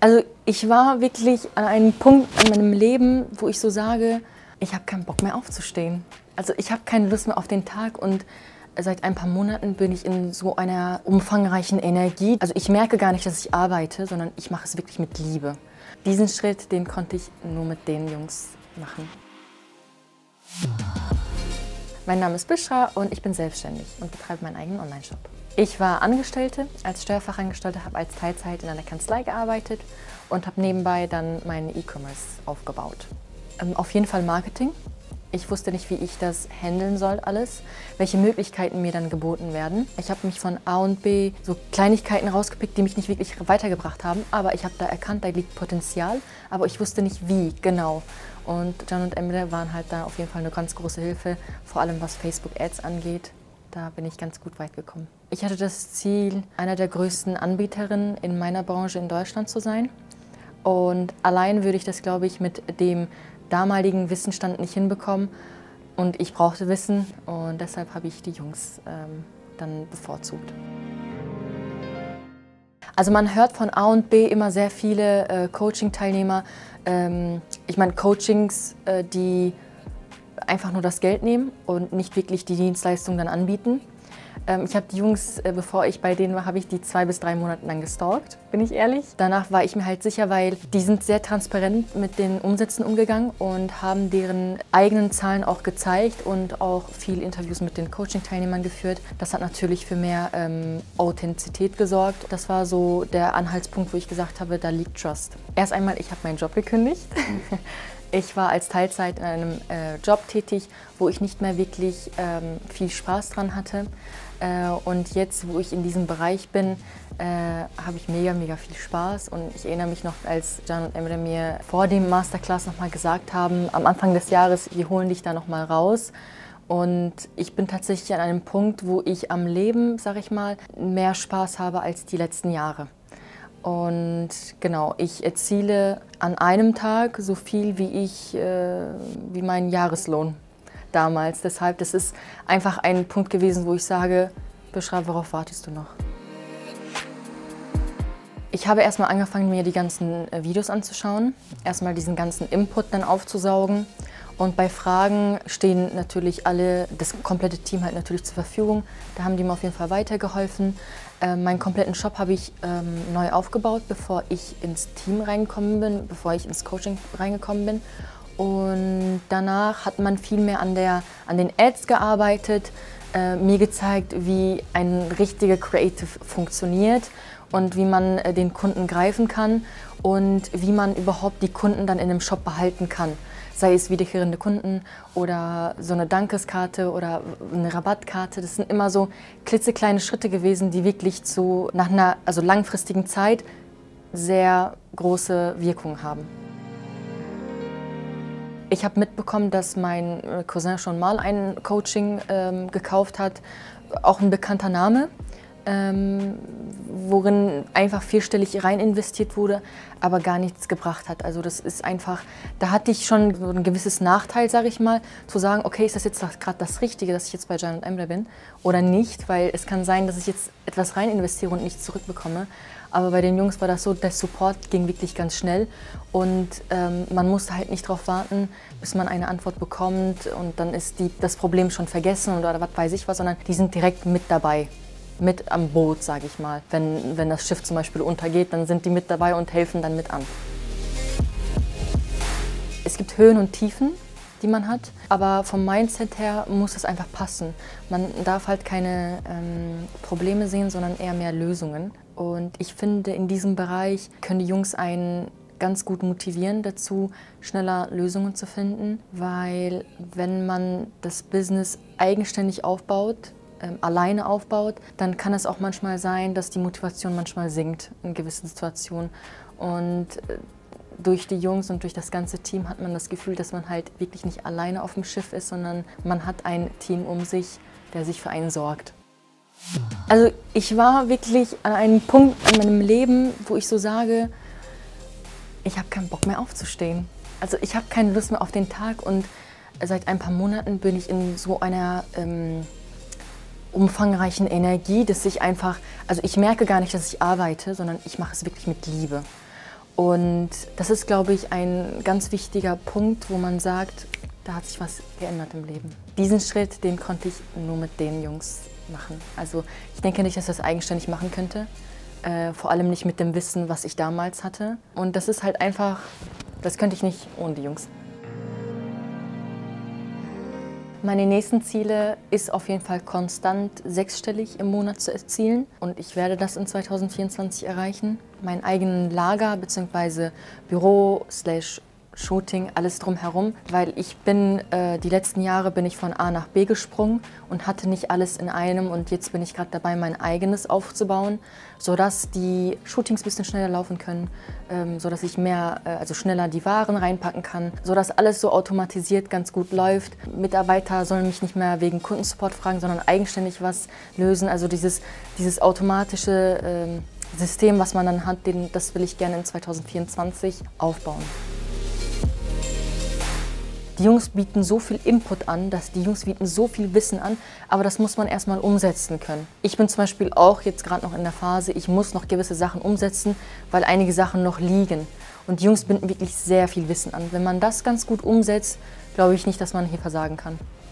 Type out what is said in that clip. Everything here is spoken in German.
Also ich war wirklich an einem Punkt in meinem Leben, wo ich so sage, ich habe keinen Bock mehr aufzustehen. Also ich habe keine Lust mehr auf den Tag und seit ein paar Monaten bin ich in so einer umfangreichen Energie. Also ich merke gar nicht, dass ich arbeite, sondern ich mache es wirklich mit Liebe. Diesen Schritt, den konnte ich nur mit den Jungs machen. Mein Name ist Bishra und ich bin selbstständig und betreibe meinen eigenen Online-Shop. Ich war Angestellte, als Steuerfachangestellte, habe als Teilzeit in einer Kanzlei gearbeitet und habe nebenbei dann meinen E-Commerce aufgebaut. Auf jeden Fall Marketing. Ich wusste nicht, wie ich das handeln soll alles, welche Möglichkeiten mir dann geboten werden. Ich habe mich von A und B so Kleinigkeiten rausgepickt, die mich nicht wirklich weitergebracht haben, aber ich habe da erkannt, da liegt Potenzial, aber ich wusste nicht wie genau. Und Can und Emre waren halt da auf jeden Fall eine ganz große Hilfe, vor allem was Facebook Ads angeht. Da bin ich ganz gut weit gekommen. Ich hatte das Ziel, einer der größten Anbieterinnen in meiner Branche in Deutschland zu sein. Und allein würde ich das, glaube ich, mit dem damaligen Wissensstand nicht hinbekommen. Und ich brauchte Wissen und deshalb habe ich die Jungs dann bevorzugt. Also man hört von A und B immer sehr viele Coaching-Teilnehmer. Ich meine Coachings, die einfach nur das Geld nehmen und nicht wirklich die Dienstleistung dann anbieten. Ich habe die Jungs, bevor ich bei denen war, habe ich die 2 bis 3 Monate lang gestalkt, bin ich ehrlich. Danach war ich mir halt sicher, weil die sind sehr transparent mit den Umsätzen umgegangen und haben deren eigenen Zahlen auch gezeigt und auch viele Interviews mit den Coaching-Teilnehmern geführt. Das hat natürlich für mehr Authentizität gesorgt. Das war so der Anhaltspunkt, wo ich gesagt habe, da liegt Trust. Erst einmal, ich habe meinen Job gekündigt. Ich war als Teilzeit in einem Job tätig, wo ich nicht mehr wirklich viel Spaß dran hatte. Und jetzt, wo ich in diesem Bereich bin, habe ich mega viel Spaß. Und ich erinnere mich noch, als Can und Emre mir vor dem Masterclass nochmal gesagt haben, am Anfang des Jahres, wir holen dich da nochmal raus. Und ich bin tatsächlich an einem Punkt, wo ich am Leben, sag ich mal, mehr Spaß habe als die letzten Jahre. Und genau, ich erziele an einem Tag so viel wie mein Jahreslohn damals. Deshalb, das ist einfach ein Punkt gewesen, wo ich sage, Bishra, worauf wartest du noch? Ich habe erstmal angefangen, mir die ganzen Videos anzuschauen, erstmal diesen ganzen Input dann aufzusaugen. Und bei Fragen stehen natürlich das komplette Team halt natürlich zur Verfügung. Da haben die mir auf jeden Fall weitergeholfen. Meinen kompletten Shop habe ich neu aufgebaut, bevor ich ins Team reingekommen bin, bevor ich ins Coaching reingekommen bin. Und danach hat man viel mehr an den Ads gearbeitet, mir gezeigt, wie ein richtiger Creative funktioniert und wie man den Kunden greifen kann und wie man überhaupt die Kunden dann in dem Shop behalten kann. Sei es wiederkehrende Kunden oder so eine Dankeskarte oder eine Rabattkarte. Das sind immer so klitzekleine Schritte gewesen, die wirklich nach einer langfristigen Zeit sehr große Wirkung haben. Ich habe mitbekommen, dass mein Cousin schon mal ein Coaching gekauft hat, auch ein bekannter Name, worin einfach vierstellig rein investiert wurde, aber gar nichts gebracht hat. Also das ist einfach, da hatte ich schon so ein gewisses Nachteil, sage ich mal, zu sagen, okay, ist das jetzt gerade das Richtige, dass ich jetzt bei Can und Emre bin oder nicht, weil es kann sein, dass ich jetzt etwas rein investiere und nichts zurückbekomme. Aber bei den Jungs war das so, der Support ging wirklich ganz schnell und man musste halt nicht darauf warten, bis man eine Antwort bekommt und dann ist das Problem schon vergessen oder was weiß ich was, sondern die sind direkt mit dabei. Mit am Boot, sage ich mal. Wenn das Schiff zum Beispiel untergeht, dann sind die mit dabei und helfen dann mit an. Es gibt Höhen und Tiefen, die man hat, aber vom Mindset her muss es einfach passen. Man darf halt keine Probleme sehen, sondern eher mehr Lösungen. Und ich finde, in diesem Bereich können die Jungs einen ganz gut motivieren dazu, schneller Lösungen zu finden, weil wenn man das Business eigenständig aufbaut, alleine aufbaut, dann kann es auch manchmal sein, dass die Motivation manchmal sinkt in gewissen Situationen. Und durch die Jungs und durch das ganze Team hat man das Gefühl, dass man halt wirklich nicht alleine auf dem Schiff ist, sondern man hat ein Team um sich, der sich für einen sorgt. Also ich war wirklich an einem Punkt in meinem Leben, wo ich so sage, ich habe keinen Bock mehr aufzustehen. Also ich habe keine Lust mehr auf den Tag und seit ein paar Monaten bin ich in so einer umfangreichen Energie, dass ich merke gar nicht, dass ich arbeite, sondern ich mache es wirklich mit Liebe. Und das ist, glaube ich, ein ganz wichtiger Punkt, wo man sagt, da hat sich was geändert im Leben. Diesen Schritt, den konnte ich nur mit den Jungs machen. Also ich denke nicht, dass ich das eigenständig machen könnte. Vor allem nicht mit dem Wissen, was ich damals hatte. Und das ist halt einfach, das könnte ich nicht ohne die Jungs. Meine nächsten Ziele ist auf jeden Fall konstant sechsstellig im Monat zu erzielen und ich werde das in 2024 erreichen. Meinen eigenen Lager bzw. Büro Shooting, alles drumherum, weil ich bin, die letzten Jahre bin ich von A nach B gesprungen und hatte nicht alles in einem und jetzt bin ich gerade dabei, mein eigenes aufzubauen, sodass die Shootings ein bisschen schneller laufen können, sodass ich also schneller die Waren reinpacken kann, sodass alles so automatisiert ganz gut läuft. Mitarbeiter sollen mich nicht mehr wegen Kundensupport fragen, sondern eigenständig was lösen, also dieses automatische System, was man dann hat, das will ich gerne in 2024 aufbauen. Die Jungs bieten so viel Input an, die Jungs bieten so viel Wissen an, aber das muss man erstmal umsetzen können. Ich bin zum Beispiel auch jetzt gerade noch in der Phase, ich muss noch gewisse Sachen umsetzen, weil einige Sachen noch liegen. Und die Jungs bieten wirklich sehr viel Wissen an. Wenn man das ganz gut umsetzt, glaube ich nicht, dass man hier versagen kann.